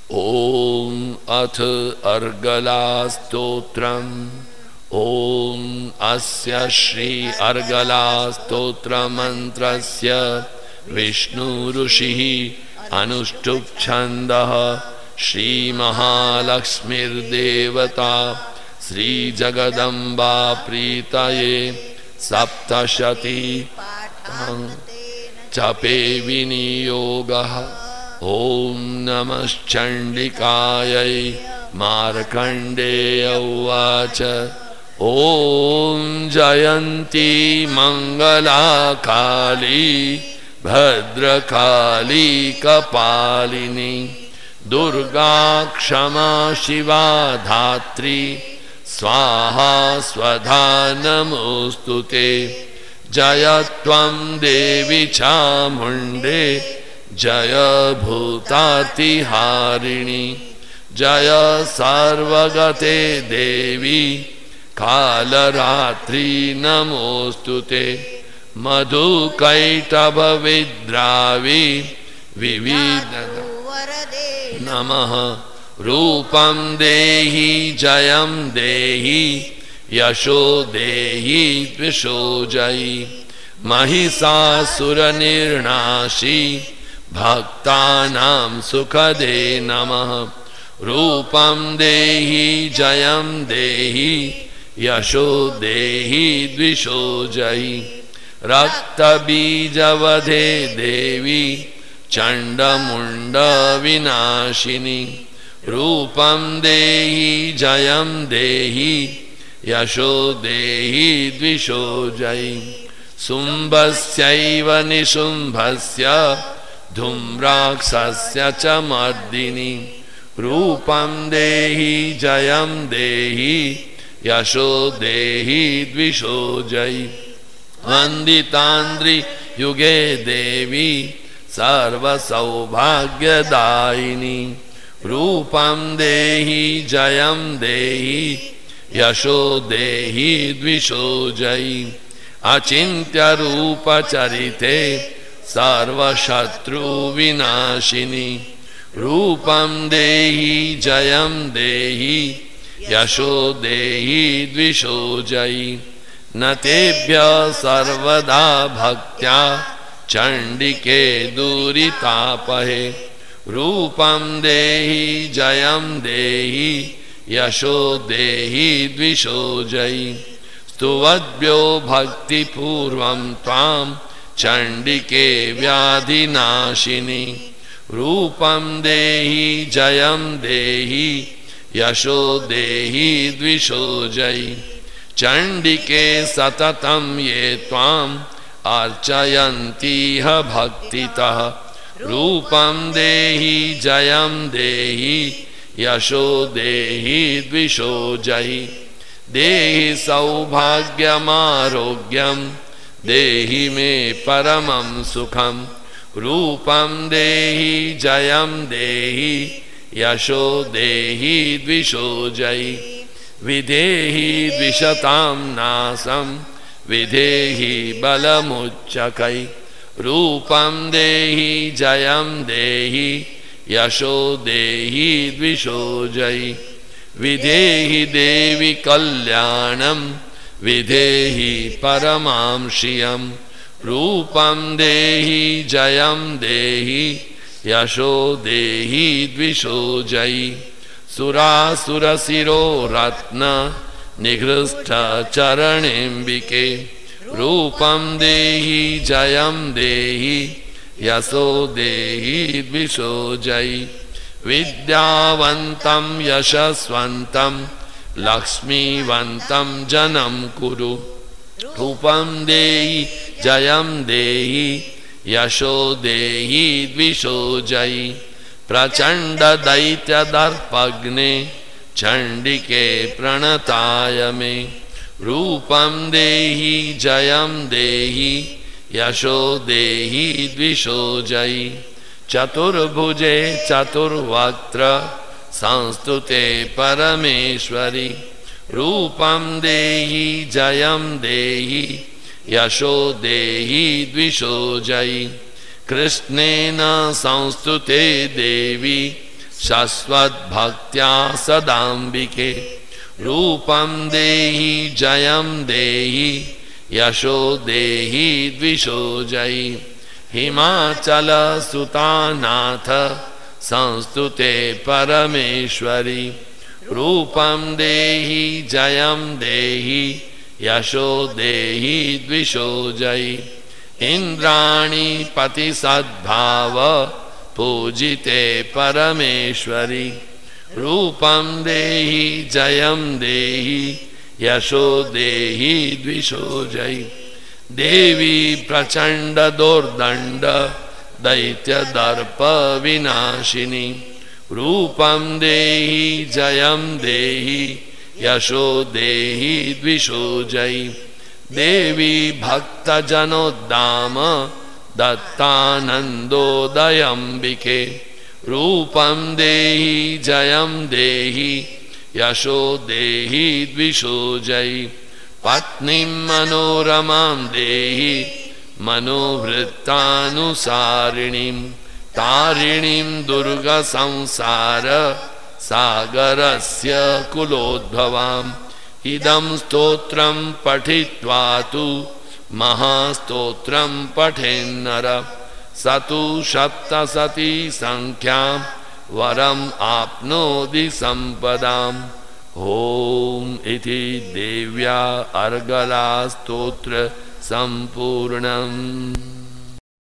ॐ अथ अर्गला स्तोत्रम्। ॐ अस्य श्री अर्गला स्तोत्र मंत्रस्य विष्णु ऋषिः अनुष्टुप् छन्दः श्री महालक्ष्मीर्देवता श्री जगदम्बा प्रीतये सप्तशती जपे विनियोगः। ॐ नमश्चण्डिकायै। मार्कण्डेय उवाच ॐ जयन्ती मङ्गला काली भद्रकाली कपालिनी दुर्गा क्षमा शिवा धात्री स्वाहा स्वधा नमोस्तुते। जय त्वं देवी चामुण्डे जय भूतातिहारिणी जय सर्वगते देवी कालरात्रि नमोस्तुते। मधुकैटभविद्रावी विविध नमः। रूपं देहि जयं देहि यशो देहि द्विषो जयि। महिषासुरनिर्नाशी भक्तानां सुखदे नमः। रूपं देहि जयं देहि यशो देहि द्विषो जयि। रक्तबीजवधे देवी चण्डमुण्ड विनाशिनी रूपं देहि जयं देहि यशो देहि द्विषो जयि। शुम्भस्यैव निशुम्भस्य धूम्राक्षस्य च मर्दिनी रूपं देहि जयं देहि यशो देहि द्विषो जयि। वन्दितान्द्रि युगे देवी सर्वसौभाग्यदायिनी रूपं देहि जयं देहि यशो देहि द्विषो जयि। अचिन्त्य रूपचरिते सर्वशत्रुविनाशिनी रूपं देहि जयं देहि यशो देहि द्विषो जयि। न तेभ्य सर्वदा भक्त्या चण्डिके दुरितापहे रूपं देहि जयं देहि यशो देहि द्विषो जयि। स्तुवद्भ्यो भक्तिपूर्वं त्वां चण्डिके व्याधिनाशिनी रूपं देहि जयं देहि यशो देहि द्विषो जयि। चण्डिके सततं ये त्वाम् अर्चयन्तीह भक्तितः रूपं देहि जयं देहि यशो देहि द्विषो जयि। देहि सौभाग्यमारोग्यं देहि मे परमं सुखं रूपं देहि जयं देहि यशो देहि द्विषो जयि। विधेहि द्विषतां नाशं विधेहि बलमुच्चकै रूपं देहि जयं देहि यशो देहि द्विषो जयि। विधेहि देवी कल्याणं विधेहि परमां श्रियं रूपं देहि जयं देहि यशो देहि द्विषो जयि। सुरासुरशिरो रत्न निगृष्ट चरणेऽम्बिके रूपं देहि जयं देहि यशो देहि द्विषो जयि। विद्यावन्तं यशस्वन्तं लक्ष्मीवन्तं जनं कुरु रूपं देहि जयं देहि यशो देहि द्विषो जयि। प्रचण्ड दैत्यदर्पग्ने चण्डिके प्रणताय मे रूपं देहि जयं देहि यशो देहि द्विषो जयि। चतुर्भुजे चतुर्वक्त्र संस्तुते परमेश्वरि रूपं देहि जयं देहि यशो देहि द्विषो जयि। कृष्णेन संस्तुते देवी शाश्वतभक्त्या सदाम्बिके रूपं देहि जयं देहि यशो देहि द्विषो जयि हिमाचल सुतानाथ संस्तुते परमेश्वरी रूपं देहि जयं देहि यशो देहि द्विषो जयि इंद्राणी पति सद्भाव पूजिते परमेश्वरी रूपं देहि जयं देहि यशो देहि द्विषो जयि देवी प्रचंड दुर्दंड दैत्य दर्प विनाशिनी रूपं देहि जयं देहि यशो देहि द्विषो जयि देवी भक्त जनोद्दाम दत्तानंदोदयंबिके रूपं देहि जयं देहि यशो देहि द्विषो जयि पत्नीं मनोरमां देहि मनोवृत्तानुसारिणीं तारिणीं दुर्गसंसार सागरस्य कुलोद्भवाम् इदं स्तोत्रं पठित्वा तु महास्तोत्रं पठेन्नर सतु सप्तशती संख्यां वरम आप्नोति संपदाम् ओम इति देव्या अर्गला स्तोत्र संपूर्णम्।